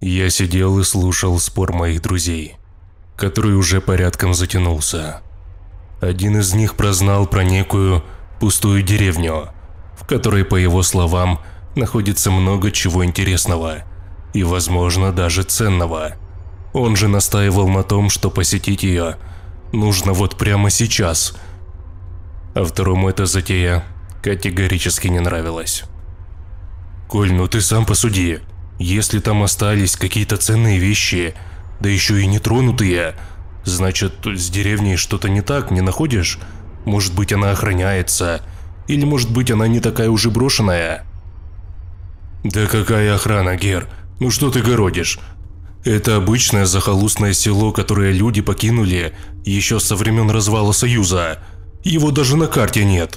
Я сидел и слушал спор моих друзей, который уже порядком затянулся. Один из них прознал про некую пустую деревню, в которой, по его словам, находится много чего интересного и, возможно, даже ценного. Он же настаивал на том, что посетить ее нужно вот прямо сейчас. А второму эта затея категорически не нравилась. «Коль, ну ты сам посуди. Если там остались какие-то ценные вещи, да еще и нетронутые, значит, с деревней что-то не так, не находишь? Может быть, она охраняется, или может быть, она не такая уже брошенная?» «Да какая охрана, Гер? Ну что ты городишь? Это обычное захолустное село, которое люди покинули еще со времен развала Союза. Его даже на карте нет».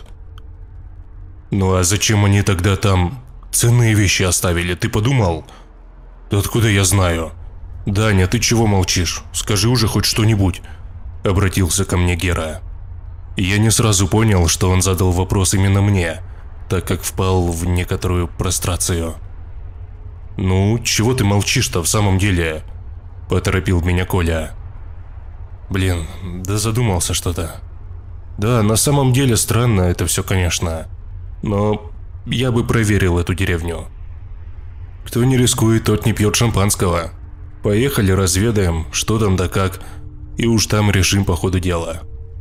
«Ну а зачем они тогда там ценные вещи оставили, ты подумал?» «Да откуда я знаю?» «Даня, ты чего молчишь? Скажи уже хоть что-нибудь», – обратился ко мне Гера. Я не сразу понял, что он задал вопрос именно мне, так как впал в некоторую прострацию. «Ну, чего ты молчишь-то в самом деле?» – поторопил меня Коля. «Блин, да задумался что-то. Да, на самом деле странно это все, конечно, но я бы проверил эту деревню. Кто не рискует, тот не пьет шампанского. Поехали, разведаем, что там да как, и уж там решим по ходу дела».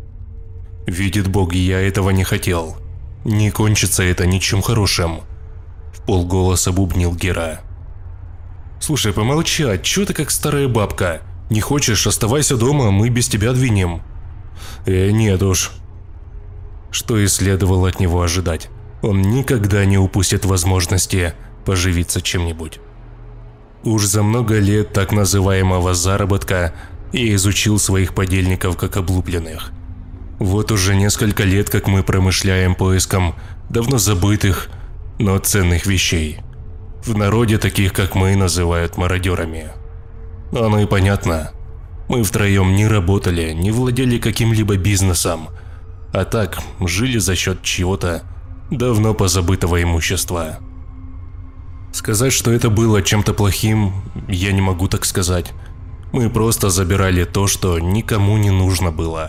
Видит Бог, я этого не хотел. Не кончится это ничем хорошим. Вполголоса бубнил Гера. «Слушай, помолчи, а чё ты как старая бабка? Не хочешь, оставайся дома, мы без тебя двинем». Нет уж. Что и следовало от него ожидать. Он никогда не упустит возможности поживиться чем-нибудь. Уж за много лет так называемого заработка я изучил своих подельников как облупленных. Вот уже несколько лет, как мы промышляем поиском давно забытых, но ценных вещей. В народе таких, как мы, называют мародерами. Оно и понятно. Мы втроем не работали, не владели каким-либо бизнесом, а так жили за счет чего-то давно позабытого имущества. Сказать, что это было чем-то плохим, я не могу так сказать. Мы просто забирали то, что никому не нужно было.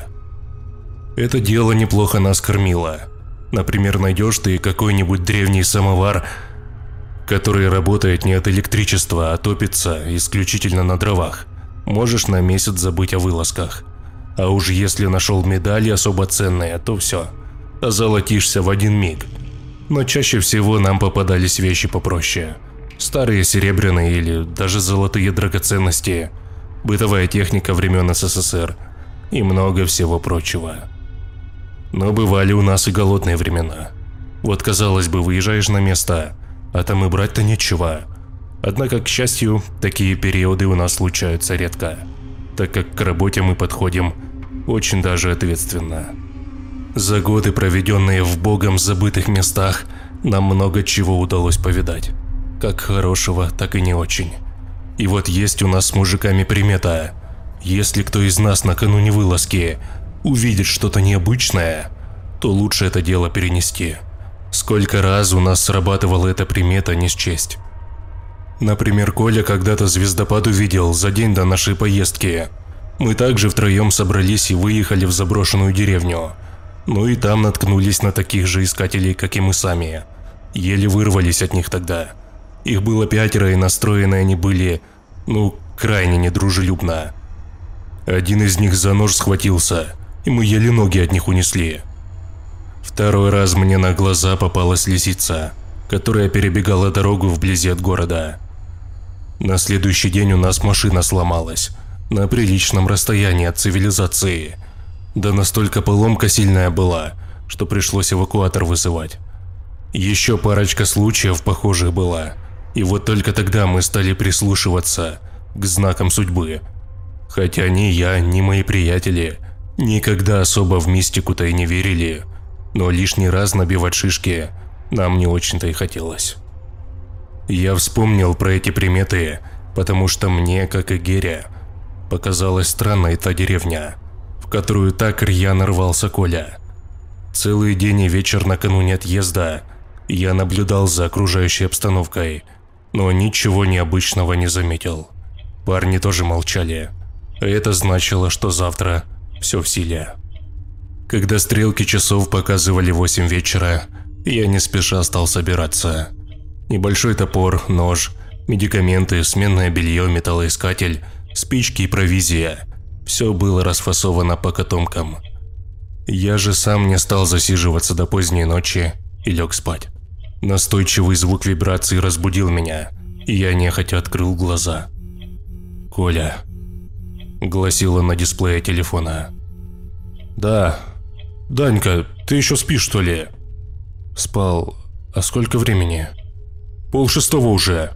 Это дело неплохо нас кормило. Например, найдешь ты какой-нибудь древний самовар, который работает не от электричества, а топится исключительно на дровах. Можешь на месяц забыть о вылазках. А уж если нашел медали особо ценные, то все, озолотишься в один миг. Но чаще всего нам попадались вещи попроще. Старые серебряные или даже золотые драгоценности, бытовая техника времен СССР и много всего прочего. Но бывали у нас и голодные времена. Вот, казалось бы, выезжаешь на место, а там и брать-то нечего. Однако, к счастью, такие периоды у нас случаются редко, так как к работе мы подходим очень даже ответственно. За годы, проведенные в богом забытых местах, нам много чего удалось повидать. Как хорошего, так и не очень. И вот есть у нас с мужиками примета. Если кто из нас накануне вылазки увидит что-то необычное, то лучше это дело перенести. Сколько раз у нас срабатывала эта примета не счесть. Например, Коля когда-то звездопад увидел за день до нашей поездки. Мы также втроем собрались и выехали в заброшенную деревню. Ну и там наткнулись на таких же искателей, как и мы сами. Еле вырвались от них тогда. Их было 5, и настроены они были, крайне недружелюбно. Один из них за нож схватился, и мы еле ноги от них унесли. Второй раз мне на глаза попалась лисица, которая перебегала дорогу вблизи от города. На следующий день у нас машина сломалась, на приличном расстоянии от цивилизации. Да настолько поломка сильная была, что пришлось эвакуатор вызывать. Еще парочка случаев похожих была, и вот только тогда мы стали прислушиваться к знакам судьбы. Хотя ни я, ни мои приятели никогда особо в мистику-то и не верили, но лишний раз набивать шишки нам не очень-то и хотелось. Я вспомнил про эти приметы, потому что мне, как и Гере, показалась странной та деревня, в которую так рьяно рвался Коля. Целый день и вечер накануне отъезда я наблюдал за окружающей обстановкой, но ничего необычного не заметил. Парни тоже молчали. Это значило, что завтра все в силе. Когда стрелки часов показывали 8 вечера, я не спеша стал собираться. Небольшой топор, нож, медикаменты, сменное белье, металлоискатель, спички и провизия – все было расфасовано по котомкам. Я же сам не стал засиживаться до поздней ночи и лег спать. Настойчивый звук вибрации разбудил меня, и я нехотя открыл глаза. «Коля», – гласило на дисплее телефона. «Да. Данька, ты еще спишь, что ли?» «Спал. А сколько времени?» 5:30 уже».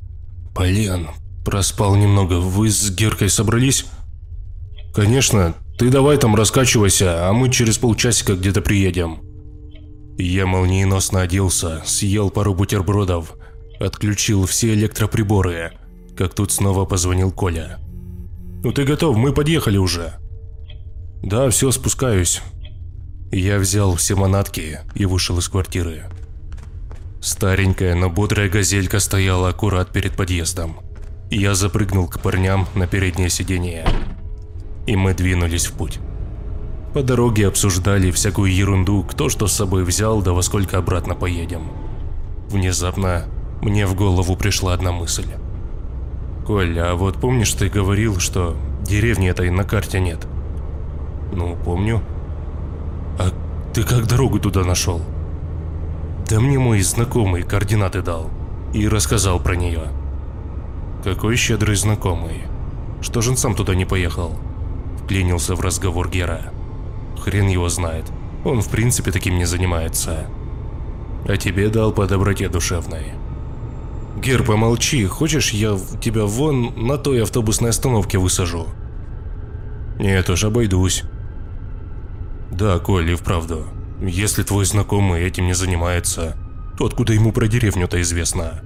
«Блин, проспал немного. Вы с Геркой собрались?» «Конечно. Ты давай там раскачивайся, а мы через полчасика где-то приедем». Я молниеносно оделся, съел пару бутербродов, отключил все электроприборы, как тут снова позвонил Коля. «Ну ты готов, мы подъехали уже». «Да, все, спускаюсь». Я взял все манатки и вышел из квартиры. Старенькая, но бодрая газелька стояла аккурат перед подъездом. Я запрыгнул к парням на переднее сиденье, и мы двинулись в путь. По дороге обсуждали всякую ерунду, кто что с собой взял, да во сколько обратно поедем. Внезапно мне в голову пришла одна мысль. «Коль, а вот помнишь, ты говорил, что деревни этой на карте нет?» «Ну, помню». «А ты как дорогу туда нашел?» «Да мне мой знакомый координаты дал и рассказал про нее». «Какой щедрый знакомый. Что же он сам туда не поехал?» Вклинился в разговор Гера. «Хрен его знает. Он в принципе таким не занимается. А тебе дал по доброте душевной». «Гер, помолчи. Хочешь, я тебя вон на той автобусной остановке высажу?» «Нет уж, обойдусь». «Да, Коль, и вправду. Если твой знакомый этим не занимается, то откуда ему про деревню-то известно?»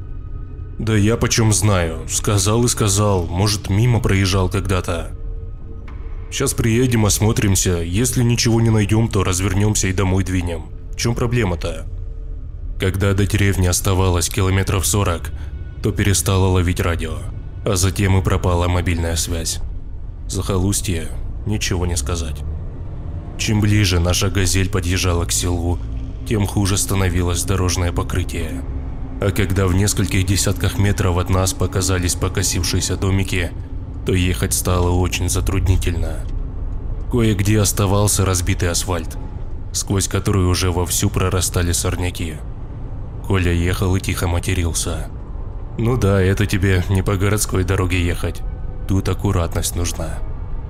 «Да я почем знаю. Сказал и сказал. Может, мимо проезжал когда-то. Сейчас приедем, осмотримся. Если ничего не найдем, то развернемся и домой двинем. В чем проблема-то?» Когда до деревни оставалось километров 40, то перестала ловить радио, а затем и пропала мобильная связь. Захолустье, ничего не сказать. Чем ближе наша «Газель» подъезжала к селу, тем хуже становилось дорожное покрытие. А когда в нескольких десятках метров от нас показались покосившиеся домики, то ехать стало очень затруднительно. Кое-где оставался разбитый асфальт, сквозь который уже вовсю прорастали сорняки. Коля ехал и тихо матерился. «Ну да, это тебе не по городской дороге ехать. Тут аккуратность нужна».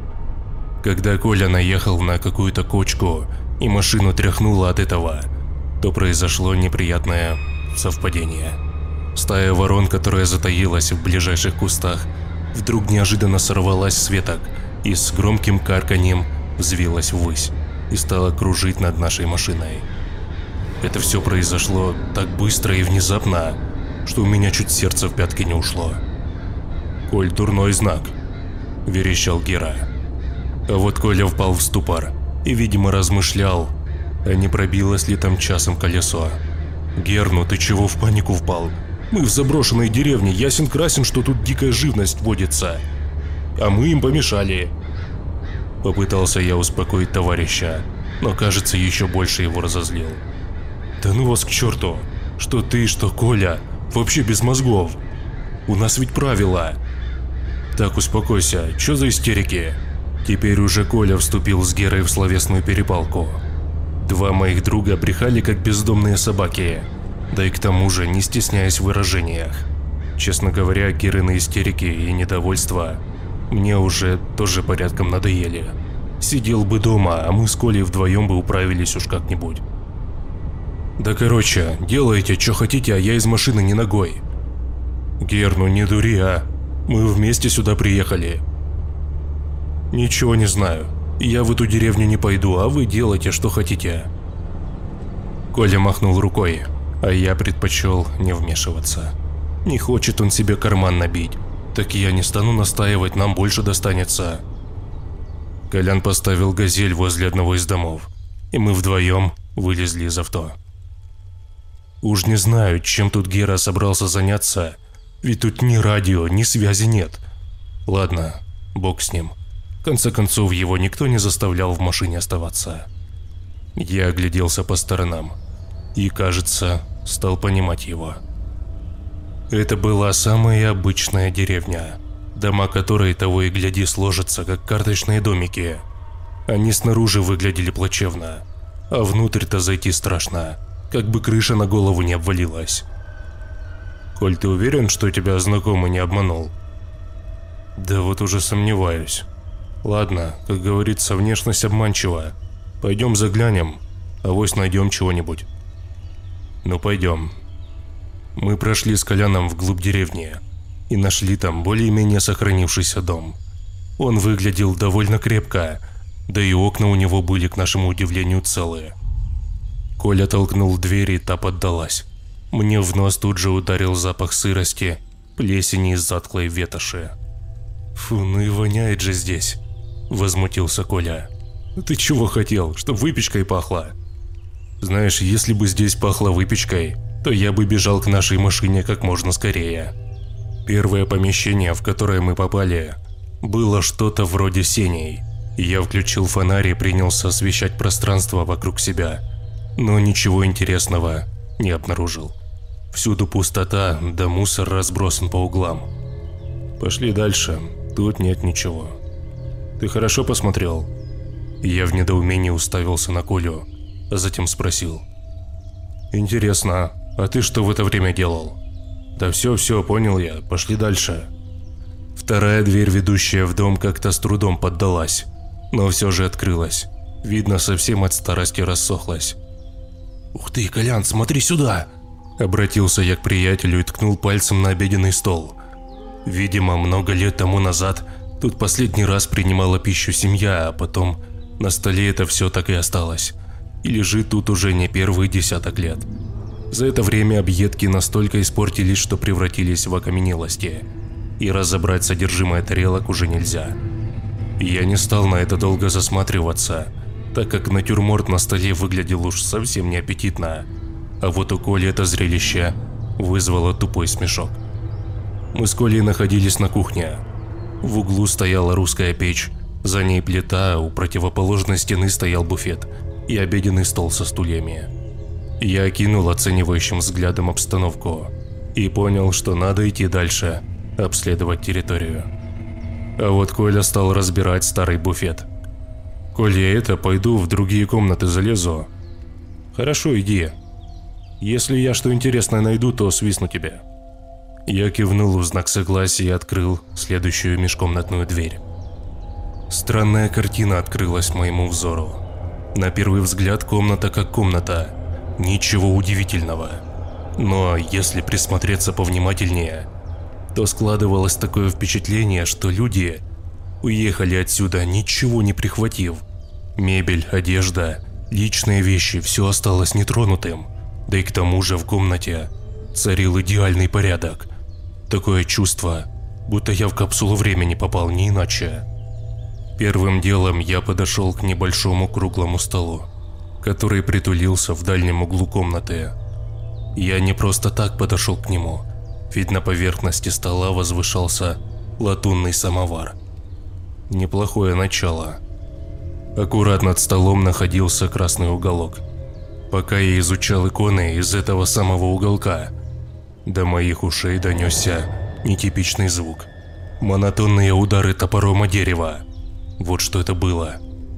Когда Коля наехал на какую-то кочку и машину тряхнуло от этого, то произошло неприятное совпадение. Стая ворон, которая затаилась в ближайших кустах, вдруг неожиданно сорвалась с веток и с громким карканьем взвилась ввысь и стала кружить над нашей машиной. Это все произошло так быстро и внезапно, что у меня чуть сердце в пятки не ушло. «Коль, дурной знак», – верещал Гера. А вот Коля впал в ступор и, видимо, размышлял, а не пробилось ли там часом колесо. «Гер, ну ты чего в панику впал? Мы в заброшенной деревне, ясен-красен, что тут дикая живность водится. А мы им помешали». Попытался я успокоить товарища, но, кажется, еще больше его разозлил. «Да ну вас к черту! Что ты, что Коля, вообще без мозгов! У нас ведь правила!» «Так, успокойся, что за истерики?» Теперь уже Коля вступил с Герой в словесную перепалку. Два моих друга брехали как бездомные собаки, да и к тому же не стесняясь в выражениях. Честно говоря, Герины истерики и недовольство мне уже тоже порядком надоели. Сидел бы дома, а мы с Колей вдвоем бы управились уж как-нибудь. «Да короче, делайте, что хотите, а я из машины не ногой». «Гер, ну не дури, а? Мы вместе сюда приехали». «Ничего не знаю. Я в эту деревню не пойду, а вы делайте, что хотите». Коля махнул рукой, а я предпочел не вмешиваться. Не хочет он себе карман набить, так я не стану настаивать, нам больше достанется. Колян поставил «Газель» возле одного из домов, и мы вдвоем вылезли из авто. Уж не знаю, чем тут Гера собрался заняться, ведь тут ни радио, ни связи нет. Ладно, бог с ним. В конце концов, его никто не заставлял в машине оставаться. Я огляделся по сторонам и, кажется, стал понимать его. Это была самая обычная деревня, дома которой того и гляди сложатся, как карточные домики. Они снаружи выглядели плачевно, а внутрь-то зайти страшно, как бы крыша на голову не обвалилась. «Коль, ты уверен, что тебя знакомый не обманул?» «Да вот уже сомневаюсь. Ладно, как говорится, внешность обманчива. Пойдем заглянем, авось найдем чего-нибудь». «Ну пойдем». Мы прошли с Коляном вглубь деревни и нашли там более-менее сохранившийся дом. Он выглядел довольно крепко, да и окна у него были, к нашему удивлению, целые. Коля толкнул дверь, и та поддалась. Мне в нос тут же ударил запах сырости, плесени и затклой ветоши. «Фу, ну и воняет же здесь», – возмутился Коля. «Ты чего хотел, чтоб выпечкой пахло?» «Знаешь, если бы здесь пахло выпечкой, то я бы бежал к нашей машине как можно скорее». Первое помещение, в которое мы попали, было что-то вроде сеней. Я включил фонарь и принялся освещать пространство вокруг себя, но ничего интересного не обнаружил. Всюду пустота, да мусор разбросан по углам. «Пошли дальше, тут нет ничего». «Ты хорошо посмотрел?» Я в недоумении уставился на Колю, а затем спросил. «Интересно, а ты что в это время делал?» «Да все, понял я, пошли дальше». Вторая дверь, ведущая в дом, как-то с трудом поддалась, но все же открылась. Видно, совсем от старости рассохлась. «Ух ты, Колян, смотри сюда!» Обратился я к приятелю и ткнул пальцем на обеденный стол. Видимо, много лет тому назад тут последний раз принимала пищу семья, а потом на столе это все так и осталось. И лежит тут уже не первый десяток лет. За это время объедки настолько испортились, что превратились в окаменелости, и разобрать содержимое тарелок уже нельзя. Я не стал на это долго засматриваться, так как натюрморт на столе выглядел уж совсем неаппетитно, а вот у Коли это зрелище вызвало тупой смешок. Мы с Колей находились на кухне. В углу стояла русская печь, за ней плита, а у противоположной стены стоял буфет и обеденный стол со стульями. Я окинул оценивающим взглядом обстановку и понял, что надо идти дальше, обследовать территорию. А вот Коля стал разбирать старый буфет. «Коль, я пойду в другие комнаты залезу». «Хорошо, иди. Если я что интересное найду, то свистну тебе». Я кивнул в знак согласия и открыл следующую межкомнатную дверь. Странная картина открылась моему взору. На первый взгляд комната как комната, ничего удивительного. Но если присмотреться повнимательнее, то складывалось такое впечатление, что люди уехали отсюда, ничего не прихватив. Мебель, одежда, личные вещи – все осталось нетронутым. Да и к тому же в комнате царил идеальный порядок. Такое чувство, будто я в капсулу времени попал, не иначе. Первым делом я подошел к небольшому круглому столу, который притулился в дальнем углу комнаты. Я не просто так подошел к нему, ведь на поверхности стола возвышался латунный самовар. Неплохое начало. Аккурат над столом находился красный уголок. Пока я изучал иконы из этого самого уголка, до моих ушей донесся нетипичный звук. Монотонные удары топором о дерево. Вот что это было.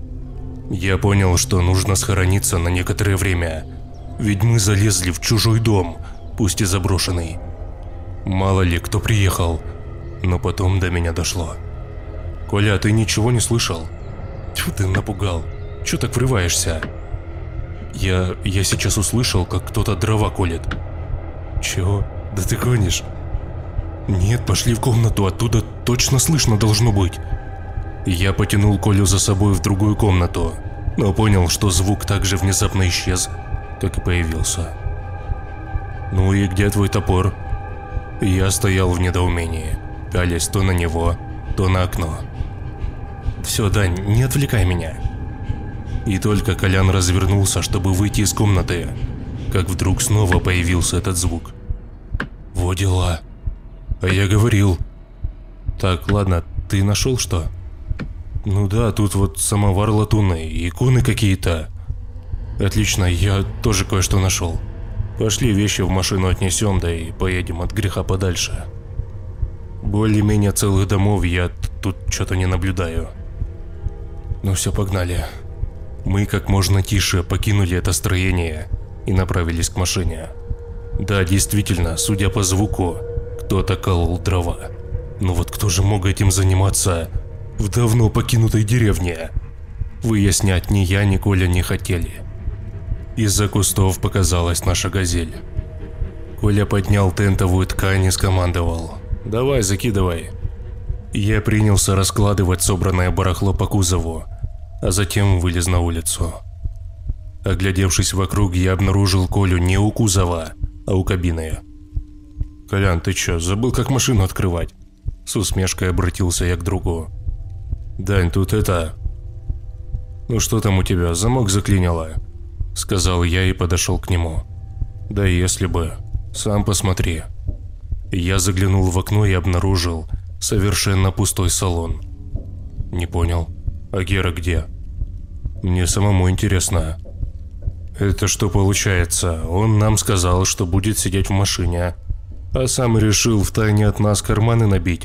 Я понял, что нужно схорониться на некоторое время, ведь мы залезли в чужой дом, пусть и заброшенный. Мало ли кто приехал, но потом до меня дошло. «Коля, ты ничего не слышал?» «Тьфу, ты напугал. Чё так врываешься?» Я сейчас услышал, как кто-то дрова колет». «Чего? Да ты гонишь?» «Нет, пошли в комнату, оттуда точно слышно должно быть». Я потянул Колю за собой в другую комнату, но понял, что звук так же внезапно исчез, как и появился. «Ну и где твой топор?» Я стоял в недоумении, пялясь то на него, то на окно. «Все, Дань, не отвлекай меня». И только Колян развернулся, чтобы выйти из комнаты, как вдруг снова появился этот звук. Во дела. А я говорил. Так, ладно, ты нашел что? Ну да, тут вот самовар латунный, иконы какие-то. Отлично, я тоже кое-что нашел. Пошли, вещи в машину отнесем, да и поедем от греха подальше. Более-менее целых домов я тут что-то не наблюдаю. Ну все, погнали. Мы как можно тише покинули это строение и направились к машине. Да, действительно, судя по звуку, кто-то колол дрова. Но вот кто же мог этим заниматься в давно покинутой деревне? Выяснять ни я, ни Коля не хотели. Из-за кустов показалась наша газель. Коля поднял тентовую ткань и скомандовал: «Давай, закидывай». Я принялся раскладывать собранное барахло по кузову, а затем вылез на улицу. Оглядевшись вокруг, я обнаружил Колю не у кузова, а у кабины. «Колян, ты чё, забыл, как машину открывать?» С усмешкой обратился я к другу. «Дань, тут это... Ну что там у тебя, замок заклинило?» Сказал я и подошел к нему. «Да если бы. Сам посмотри». Я заглянул в окно и обнаружил совершенно пустой салон. «Не понял. А Гера где?» «Мне самому интересно». «Это что получается? Он нам сказал, что будет сидеть в машине, а сам решил втайне от нас карманы набить?»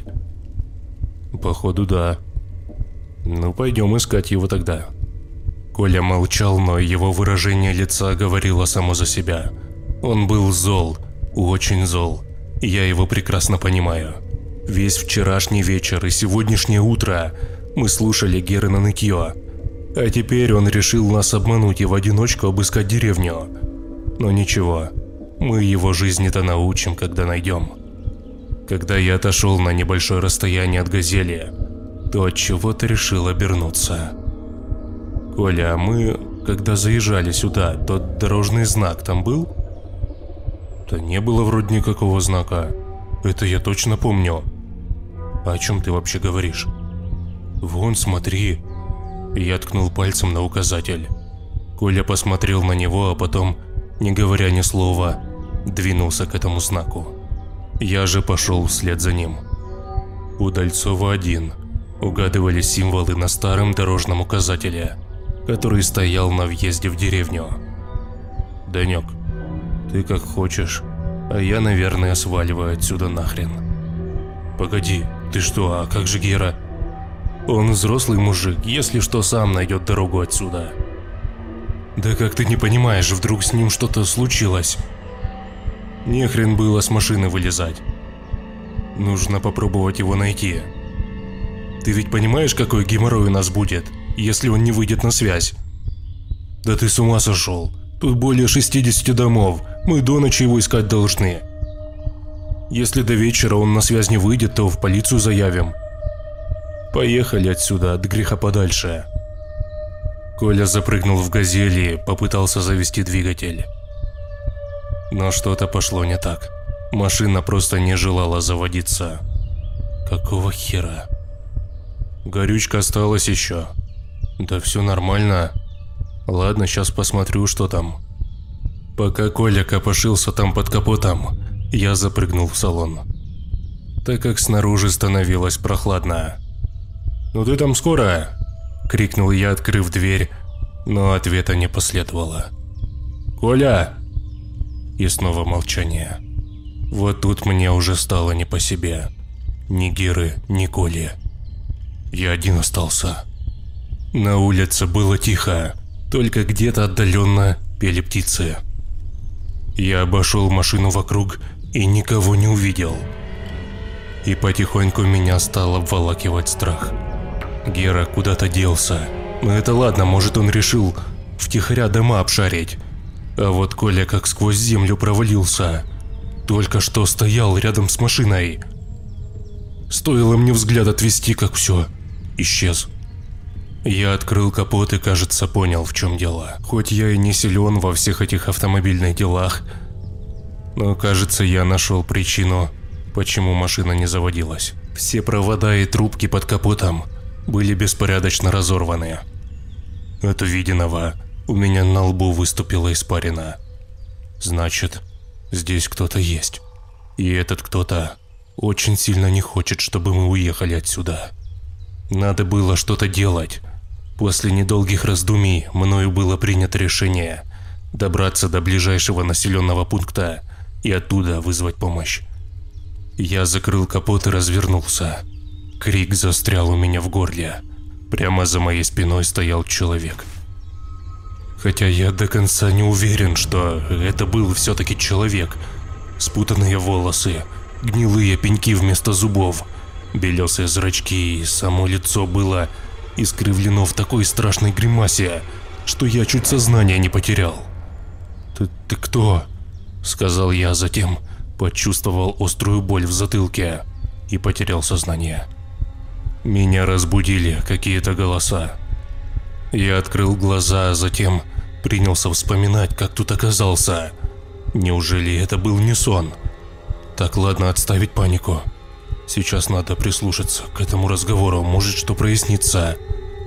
«Походу, да». «Ну, пойдем искать его тогда». Коля молчал, но его выражение лица говорило само за себя. Он был зол, очень зол, и я его прекрасно понимаю. Весь вчерашний вечер и сегодняшнее утро мы слушали Герина нытье, а теперь он решил нас обмануть и в одиночку обыскать деревню. Но ничего, мы его жизни-то научим, когда найдем. Когда я отошел на небольшое расстояние от газели, то от чего-то решил обернуться. «Коля, а мы, когда заезжали сюда, тот дорожный знак там был?» «Да не было вроде никакого знака. Это я точно помню». «О чем ты вообще говоришь?» «Вон, смотри». Я ткнул пальцем на указатель. Коля посмотрел на него, а потом, не говоря ни слова, двинулся к этому знаку. Я же пошел вслед за ним. Удальцова 1. Угадывались символы на старом дорожном указателе, который стоял на въезде в деревню. «Данек, ты как хочешь, а я, наверное, сваливаю отсюда нахрен». «Погоди, ты что, а как же Гера?» «Он взрослый мужик, если что, сам найдет дорогу отсюда». «Да как ты не понимаешь, вдруг с ним что-то случилось?» «Не хрен было с машины вылезать. Нужно попробовать его найти. Ты ведь понимаешь, какой геморрой у нас будет, если он не выйдет на связь?» «Да ты с ума сошел. Тут более 60 домов, мы до ночи его искать должны. Если до вечера он на связь не выйдет, то в полицию заявим. Поехали отсюда, от греха подальше». Коля запрыгнул в «Газель» и попытался завести двигатель. Но что-то пошло не так. Машина просто не желала заводиться. Какого хера? Горючка осталась еще. Да все нормально. Ладно, сейчас посмотрю, что там. Пока Коля копошился там под капотом, я запрыгнул в салон, так как снаружи становилось прохладно. «Ну ты там скоро?» – крикнул я, открыв дверь, но ответа не последовало. «Коля!» И снова молчание. Вот тут мне уже стало не по себе. Ни Геры, ни Коли. Я один остался. На улице было тихо, только где-то отдаленно пели птицы. Я обошел машину вокруг и никого не увидел. И потихоньку меня стал обволакивать страх. Гера куда-то делся. Но это ладно, может, он решил втихаря дома обшарить. А вот Коля как сквозь землю провалился. Только что стоял рядом с машиной. Стоило мне взгляд отвести, как все, исчез. Я открыл капот и, кажется, понял, в чем дело. Хоть я и не силен во всех этих автомобильных делах, но, кажется, я нашел причину, почему машина не заводилась. Все провода и трубки под капотом были беспорядочно разорваны. От увиденного у меня на лбу выступила испарина. Значит, здесь кто-то есть. И этот кто-то очень сильно не хочет, чтобы мы уехали отсюда. Надо было что-то делать. После недолгих раздумий мною было принято решение добраться до ближайшего населенного пункта и оттуда вызвать помощь. Я закрыл капот и развернулся. Крик застрял у меня в горле. Прямо за моей спиной стоял человек. Хотя я до конца не уверен, что это был все-таки человек. Спутанные волосы, гнилые пеньки вместо зубов, белесые зрачки, и само лицо было искривлено в такой страшной гримасе, что я чуть сознание не потерял. «Ты кто?» – сказал я, затем почувствовал острую боль в затылке и потерял сознание. Меня разбудили какие-то голоса. Я открыл глаза, а затем принялся вспоминать, как тут оказался. Неужели это был не сон? Так, ладно, отставить панику. Сейчас надо прислушаться к этому разговору, может, что прояснится.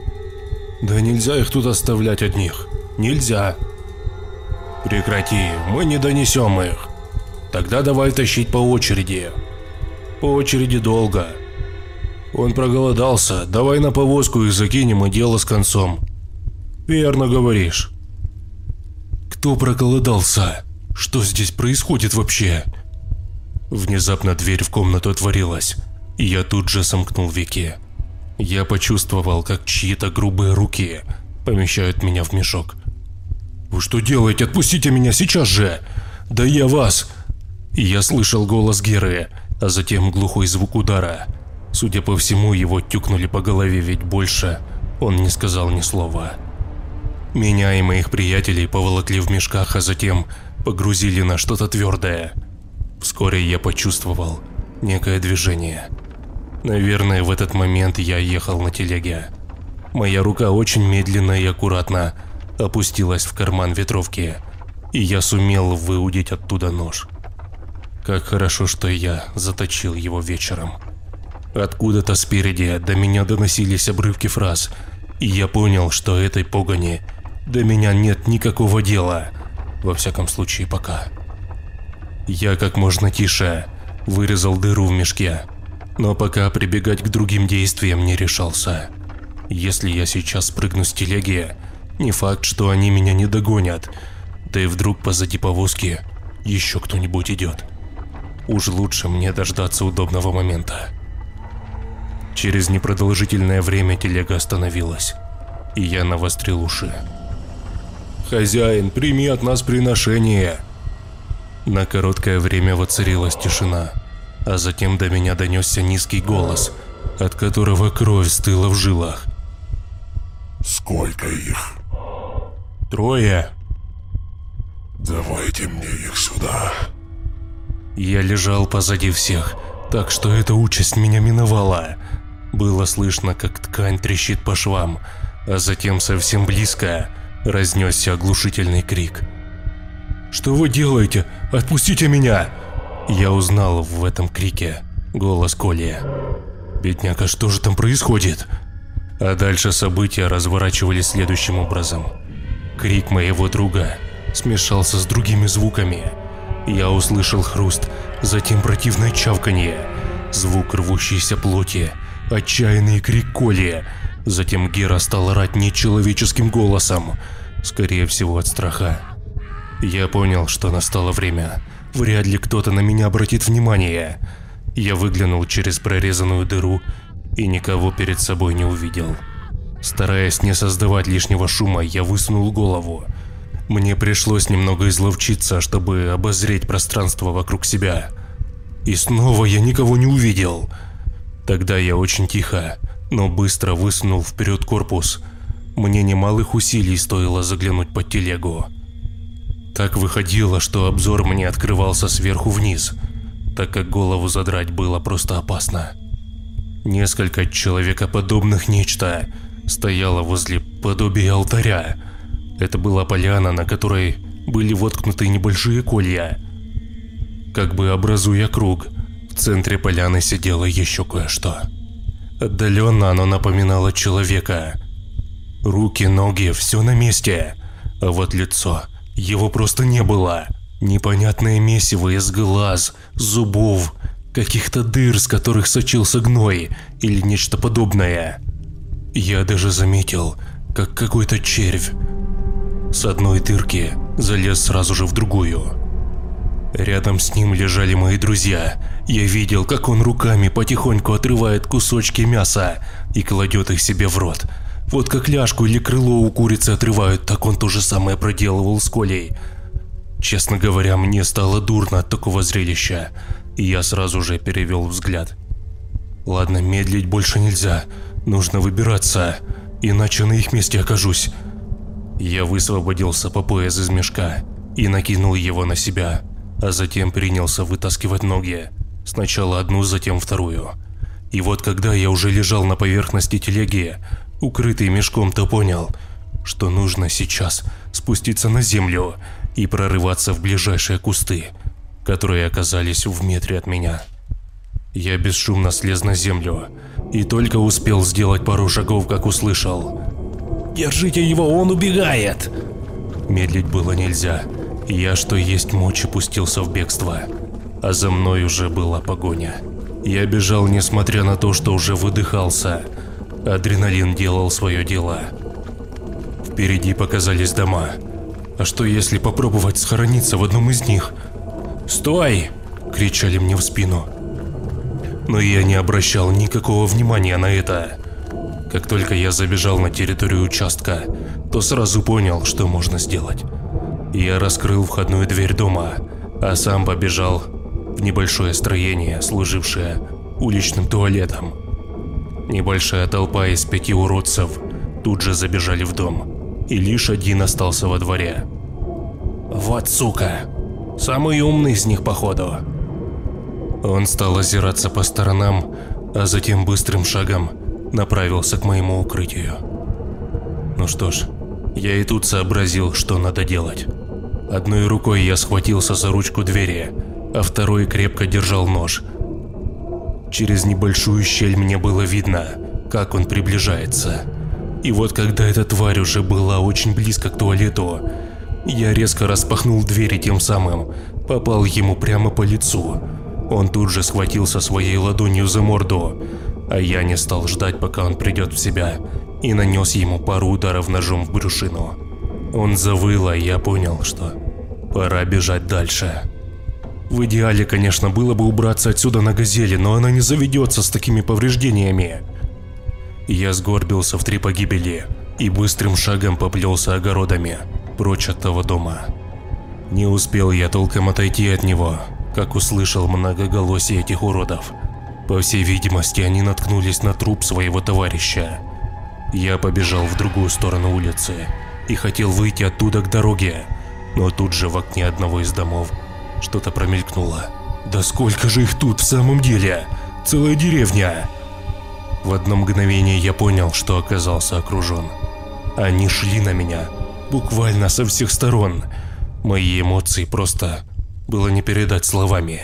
Да нельзя их тут оставлять одних. Нельзя. Прекрати, мы не донесем их. Тогда давай тащить по очереди. По очереди долго. Он проголодался, давай на повозку их закинем и дело с концом. Верно говоришь. Кто проголодался? Что здесь происходит вообще? Внезапно дверь в комнату отворилась, и я тут же сомкнул веки. Я почувствовал, как чьи-то грубые руки помещают меня в мешок. «Вы что делаете? Отпустите меня сейчас же! Да я вас!» Я слышал голос Геры, а затем глухой звук удара. Судя по всему, его тюкнули по голове, ведь больше он не сказал ни слова. Меня и моих приятелей поволокли в мешках, а затем погрузили на что-то твердое. Вскоре я почувствовал некое движение. Наверное, в этот момент я ехал на телеге. Моя рука очень медленно и аккуратно опустилась в карман ветровки, и я сумел выудить оттуда нож. Как хорошо, что я заточил его вечером. Откуда-то спереди до меня доносились обрывки фраз, и я понял, что этой погони до меня нет никакого дела, во всяком случае пока. Я как можно тише вырезал дыру в мешке, но пока прибегать к другим действиям не решался. Если я сейчас спрыгну с телеги, не факт, что они меня не догонят, да и вдруг позади повозки еще кто-нибудь идет. Уж лучше мне дождаться удобного момента. Через непродолжительное время телега остановилась, и я навострил уши. «Хозяин, прими от нас приношение!» На короткое время воцарилась тишина, а затем до меня донесся низкий голос, от которого кровь стыла в жилах. Сколько их? 3. Давайте мне их сюда. Я лежал позади всех, так что эта участь меня миновала. Было слышно, как ткань трещит по швам, а затем совсем близко разнесся оглушительный крик. «Что вы делаете? Отпустите меня!» Я узнал в этом крике голос Коли. «Бедняга, что же там происходит?» А дальше события разворачивались следующим образом. Крик моего друга смешался с другими звуками. Я услышал хруст, затем противное чавканье, звук рвущейся плоти, отчаянный крик Коли. Затем Гера стал орать нечеловеческим голосом, скорее всего от страха. Я понял, что настало время. Вряд ли кто-то на меня обратит внимание. Я выглянул через прорезанную дыру и никого перед собой не увидел. Стараясь не создавать лишнего шума, я высунул голову. Мне пришлось немного изловчиться, чтобы обозреть пространство вокруг себя. И снова я никого не увидел. Тогда я очень тихо, но быстро высунул вперед корпус. Мне немалых усилий стоило заглянуть под телегу. Так выходило, что обзор мне открывался сверху вниз, так как голову задрать было просто опасно. Несколько человекоподобных нечто стояло возле подобия алтаря. Это была поляна, на которой были воткнуты небольшие колья. Как бы образуя круг, в центре поляны сидело еще кое-что. Отдаленно оно напоминало человека. Руки, ноги, все на месте, а вот лицо, его просто не было. Непонятное месиво из глаз, зубов, каких-то дыр, с которых сочился гной или нечто подобное. Я даже заметил, как какой-то червь с одной дырки залез сразу же в другую. Рядом с ним лежали мои друзья. Я видел, как он руками потихоньку отрывает кусочки мяса и кладет их себе в рот. Вот как ляжку или крыло у курицы отрывают, так он то же самое проделывал с Колей. Честно говоря, мне стало дурно от такого зрелища, и я сразу же перевел взгляд. Ладно, медлить больше нельзя, нужно выбираться, иначе на их месте окажусь. Я высвободился по пояс из мешка и накинул его на себя, а затем принялся вытаскивать ноги. Сначала одну, затем вторую. И вот когда я уже лежал на поверхности телеги, укрытый мешком, то понял, что нужно сейчас спуститься на землю и прорываться в ближайшие кусты, которые оказались в метре от меня. Я бесшумно слез на землю и только успел сделать пару шагов, как услышал: «Держите его, он убегает!» Медлить было нельзя, и я что есть мочи пустился в бегство, а за мной уже была погоня. Я бежал, несмотря на то, что уже выдыхался. Адреналин делал свое дело. Впереди показались дома. А что если попробовать схорониться в одном из них? «Стой!» – кричали мне в спину. Но я не обращал никакого внимания на это. Как только я забежал на территорию участка, то сразу понял, что можно сделать. Я раскрыл входную дверь дома, а сам побежал в небольшое строение, служившее уличным туалетом. Небольшая толпа из 5 уродцев тут же забежали в дом, и лишь один остался во дворе. «Вот сука! Самый умный из них, походу!» Он стал озираться по сторонам, а затем быстрым шагом направился к моему укрытию. Ну что ж, я и тут сообразил, что надо делать. Одной рукой я схватился за ручку двери, а второй крепко держал нож. Через небольшую щель мне было видно, как он приближается. И вот когда эта тварь уже была очень близко к туалету, я резко распахнул дверь и тем самым попал ему прямо по лицу. Он тут же схватился своей ладонью за морду, а я не стал ждать, пока он придет в себя, и нанес ему пару ударов ножом в брюшину. Он завыл, а я понял, что пора бежать дальше. В идеале, конечно, было бы убраться отсюда на газели, но она не заведется с такими повреждениями. Я сгорбился в 3 погибели и быстрым шагом поплелся огородами прочь от того дома. Не успел я толком отойти от него, как услышал многоголосие этих уродов. По всей видимости, они наткнулись на труп своего товарища. Я побежал в другую сторону улицы и хотел выйти оттуда к дороге, но тут же в окне одного из домов что-то промелькнуло. Да сколько же их тут в самом деле? Целая деревня! В одно мгновение я понял, что оказался окружен. Они шли на меня, буквально со всех сторон. Мои эмоции просто было не передать словами.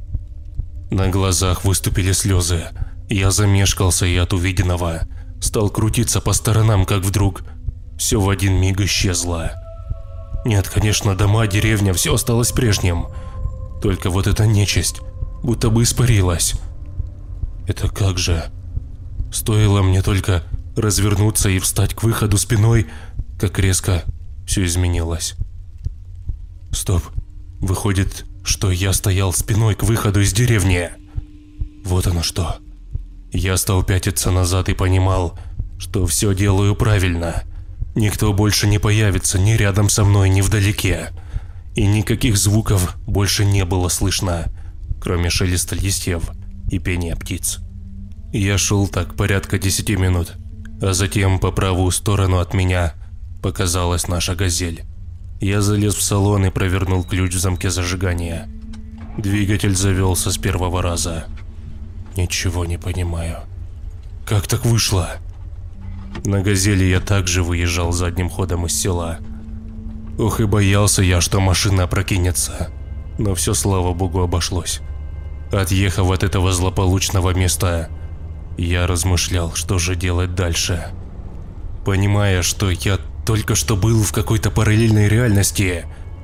На глазах выступили слезы. Я замешкался и от увиденного стал крутиться по сторонам, как вдруг все в один миг исчезло. Нет, конечно, дома, деревня, все осталось прежним. Только вот эта нечисть будто бы испарилась. Это как же? Стоило мне только развернуться и встать к выходу спиной, как резко все изменилось. Стоп, выходит, что я стоял спиной к выходу из деревни. Вот оно что. Я стал пятиться назад и понимал, что все делаю правильно. Никто больше не появится ни рядом со мной, ни вдалеке. И никаких звуков больше не было слышно, кроме шелеста листьев и пения птиц. Я шел так порядка 10 минут, а затем по правую сторону от меня показалась наша газель. Я залез в салон и провернул ключ в замке зажигания. Двигатель завелся с первого раза. Ничего не понимаю. Как так вышло? На газели я также выезжал задним ходом из села. Ох, и боялся я, что машина опрокинется. Но все, слава богу, обошлось. Отъехав от этого злополучного места, я размышлял, что же делать дальше. Понимая, что я только что был в какой-то параллельной реальности,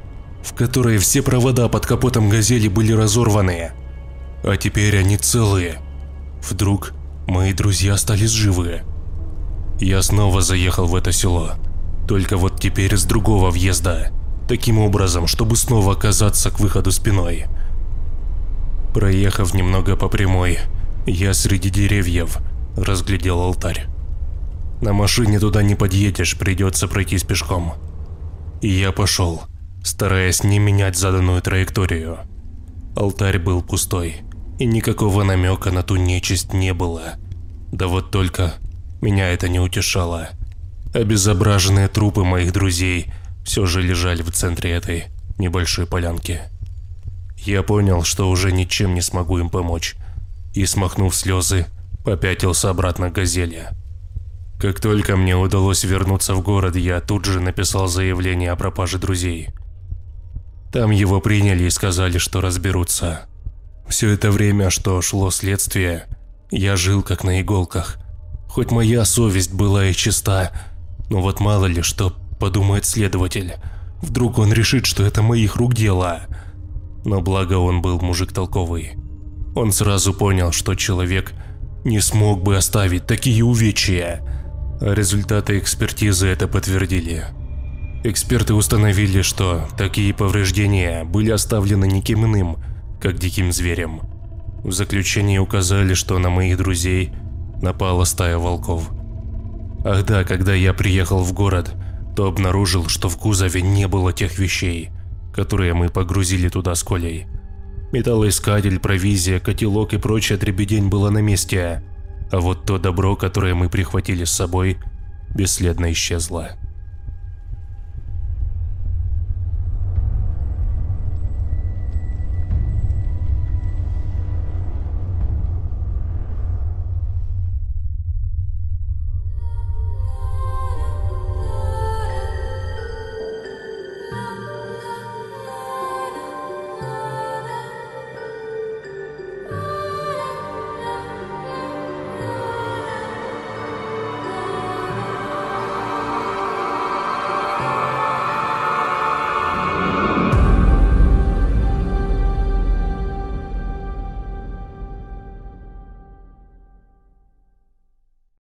в которой все провода под капотом «Газели» были разорваны. А теперь они целые. Вдруг мои друзья остались живы. Я снова заехал в это село, только вот теперь с другого въезда, таким образом, чтобы снова оказаться к выходу спиной. Проехав немного по прямой, я среди деревьев разглядел алтарь. На машине туда не подъедешь, придется пройтись пешком. И я пошел, стараясь не менять заданную траекторию. Алтарь был пустой, и никакого намека на ту нечисть не было. Да вот только меня это не утешало. Обезображенные трупы моих друзей все же лежали в центре этой небольшой полянки. Я понял, что уже ничем не смогу им помочь, и, смахнув слезы, попятился обратно к «Газели». Как только мне удалось вернуться в город, я тут же написал заявление о пропаже друзей. Там его приняли и сказали, что разберутся. Все это время, что шло следствие, я жил как на иголках. Хоть моя совесть была и чиста, но вот мало ли что подумает следователь. Вдруг он решит, что это моих рук дело. Но благо он был мужик толковый. Он сразу понял, что человек не смог бы оставить такие увечья. А результаты экспертизы это подтвердили. Эксперты установили, что такие повреждения были оставлены никем иным, как диким зверем. В заключении указали, что на моих друзей напала стая волков. Ах да, когда я приехал в город, то обнаружил, что в кузове не было тех вещей, которые мы погрузили туда с Колей. Металлоискатель, провизия, котелок и прочая дребедень было на месте, а вот то добро, которое мы прихватили с собой, бесследно исчезло.